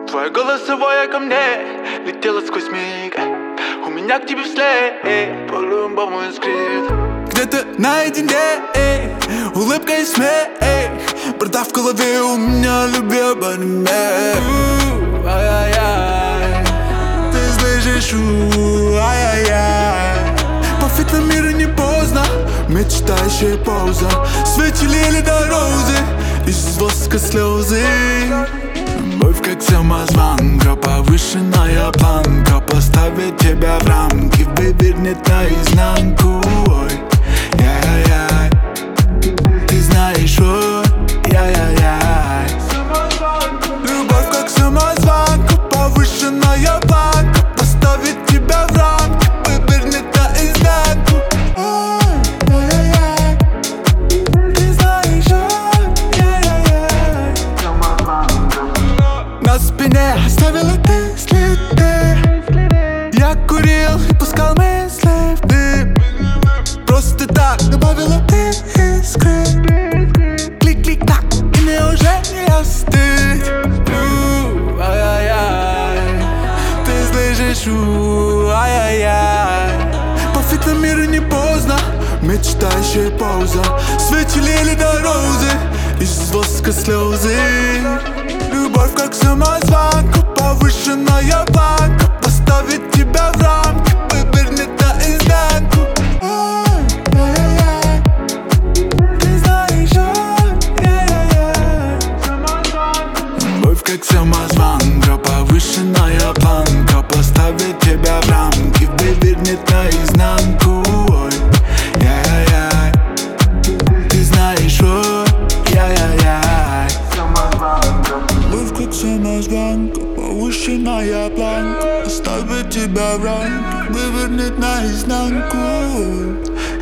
Твое голосовое ко мне летело сквозь миг. У меня к тебе вслед по-любому скрипт. Где-то наедине, улыбка и смех. Борода в голове у меня любимый. Ай-яй-яй, ты слышишь, ай-яй-яй. Пофиг на мир и не поздно, мечтающая пауза. Свечи лили до розы, из воска слезы. Любовь как самозванка, повышенная планка. Поставит тебя в рамки, вывернет наизнанку. Ой, яй-яй-яй, ты знаешь, ой, яй-яй-яй. Любовь как самозванка, повышенная планка. Поставит тебя в рамки, вывернет наизнанку. Ой, яй-яй-яй, ты знаешь, ой, яй-яй-яй. На спине оставила ты следы. Я курил и пускал мысли в дым. Просто так добавила ты искры. Клик-клик-так, и мне уже не остыть. Ай-яй-яй, ты слышишь, ай-яй-яй. Пофиг на мир и не поздно, мечтающая пауза. Свечи лили до розы, из воска слезы. Любовь как самозванка, повышенная планка. Поставит тебя в рамки, вывернет наизнанку. Ой, яй-яй-яй, ты знаешь, ой, яй-яй-яй. Любовь как самозванка, повышенная планка. Поставит тебя в рамки, вывернет наизнанку. Ой, яй-яй-яй, ты знаешь, ой, яй-яй-яй. Любовь как самозванка, повышенная планка. Оставит тебя в рамки, вывернет наизнанку.